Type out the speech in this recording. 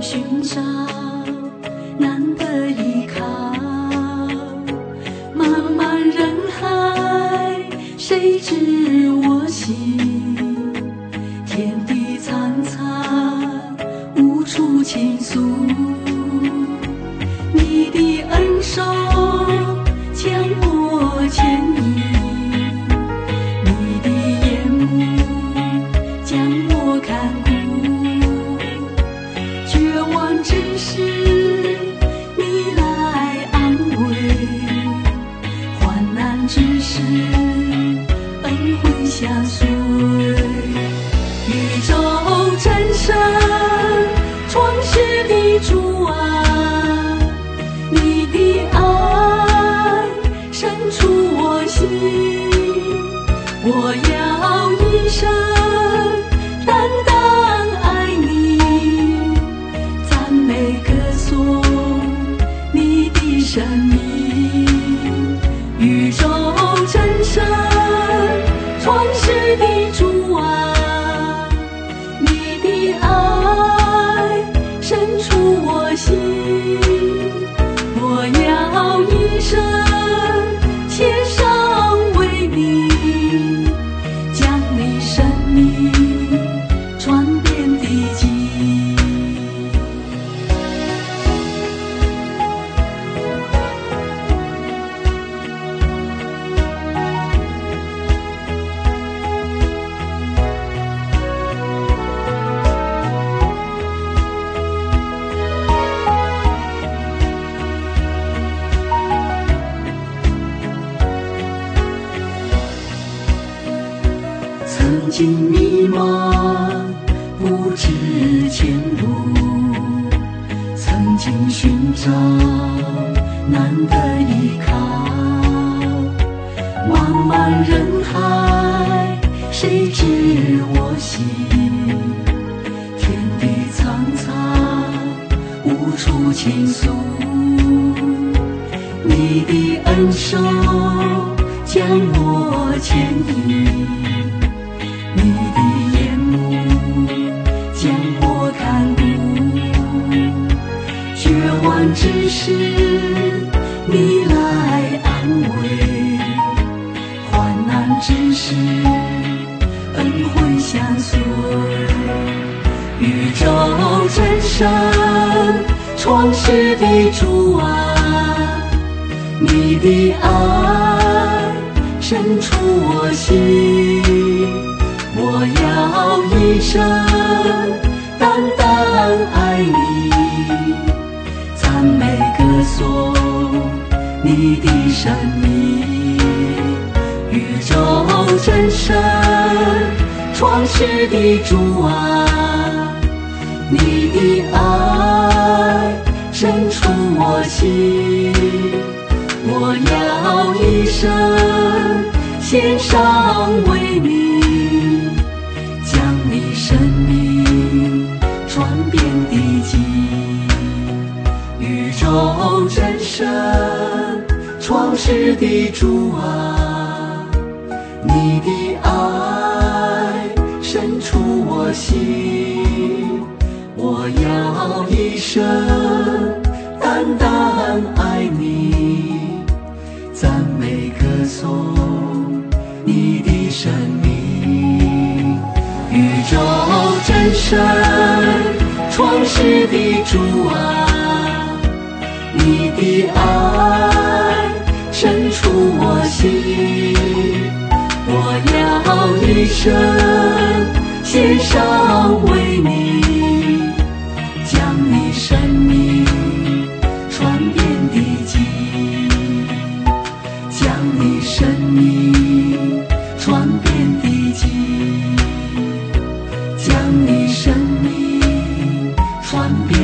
寻找难得依靠，茫茫人海，谁知我心？天地苍苍，无处倾诉。你的恩手将我牵引，你的眼目将我看顾。绝望之时，你来安慰；患难之时，恩惠相随。宇宙真神，创世的主啊，你的爱深处我心，我要一生单单爱你，赞美歌颂你的生命。宇宙真神，创世的主啊，你的爱深处我心，我要一生献上为你，将你生命传遍地极。曾经迷茫，不知前路，曾经寻找难得依靠。茫茫人海，谁知我心？天地苍苍，无处倾诉。你的恩手将我牵引，你的眼目将我看顾。绝望之时，你来安慰；患难之时，恩惠相随。宇宙真神，创世的主啊，你的爱深处我心，我要一生单单爱你，赞美歌颂你的生命。宇宙真神，创世的主啊，你的爱深处我心，我要一生献上为你，将你生命传遍地极。宇宙真神，创世的主啊，你的爱深处我心，我要一生单单爱你，赞美歌颂你的生命。宇宙真神，创世的主啊，你的爱深处我心，我要一生献上为你，将你生命传遍地极，将你生命传遍地极，将你生命传遍